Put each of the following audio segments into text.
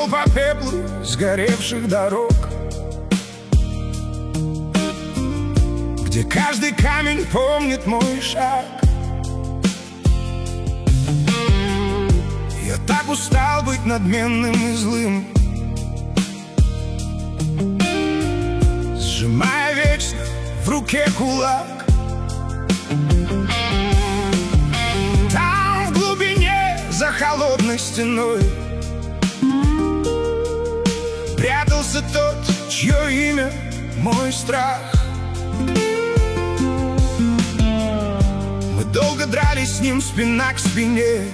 шел по пеплу сгоревших дорог, где каждый камень помнит мой шаг. Я так устал быть надменным и злым, сжимая вечно в руке кулак. Там в глубине, за холодной стеной, прятался тот, чье имя мой страх. Мы долго дрались с ним спина к спине,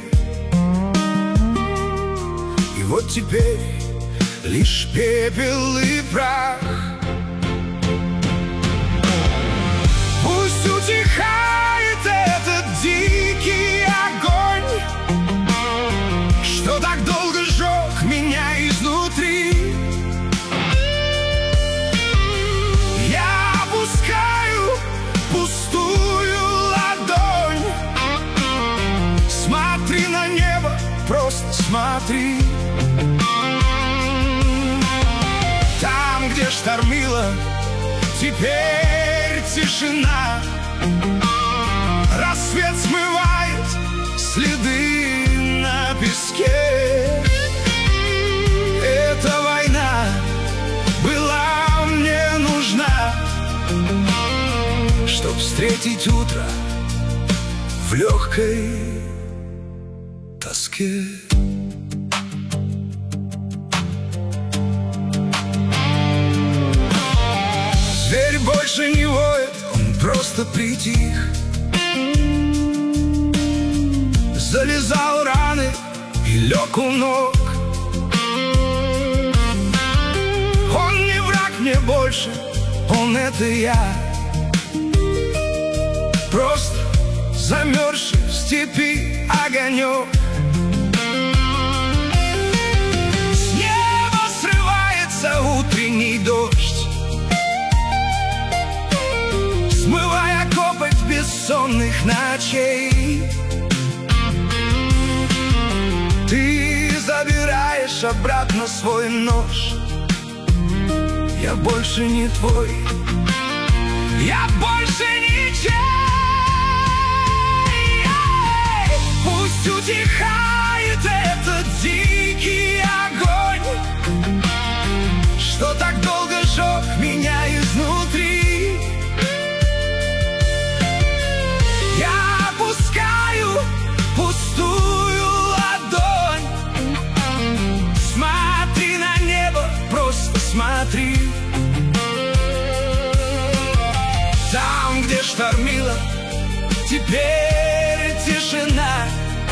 и вот теперь лишь пепел и прах. Пусть утихает этот дикий огонь, что так долго сжег меня изнутри. Я опускаю пустую ладонь. Смотри на небо, просто смотри. Там, где штормило, теперь тишина. Рассвет смывает следы на песке. Эта война была мне нужна, чтоб встретить утро в легкой тоске. Зверь больше не воет, он просто притих. Залезал раны и лег у ног. Он не враг мне больше, он — это я. Просто замерзший в степи огонек. С неба срывается утренний дождь, смывая копоть бессонных ночей. Ты забираешь обратно свой нож. Я больше не твой, я больше ничей. Пусть утихает этот дикий огонь, что так долго сжег меня изнутри. Я опускаю пустую ладонь. Смотри на небо, просто смотри. Там, где штормило, теперь тишина.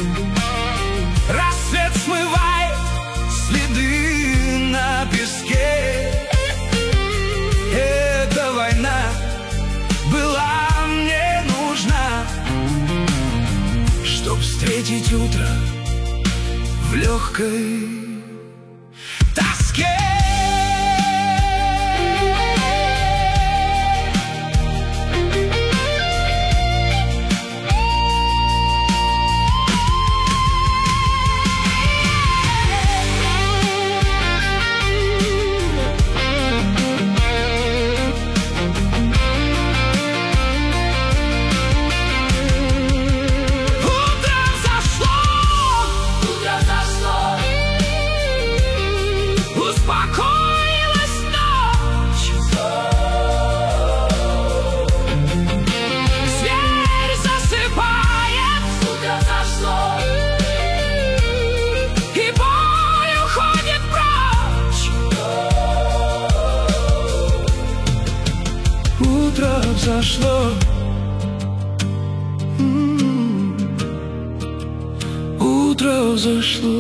Рассвет смывает следы на песке. Эта война была мне нужна, чтоб встретить утро в легкой тоске. Успокоилась ночь. Зверь засыпает, утро зашло, и боль уходит прочь. Утро взошло, утро взошло.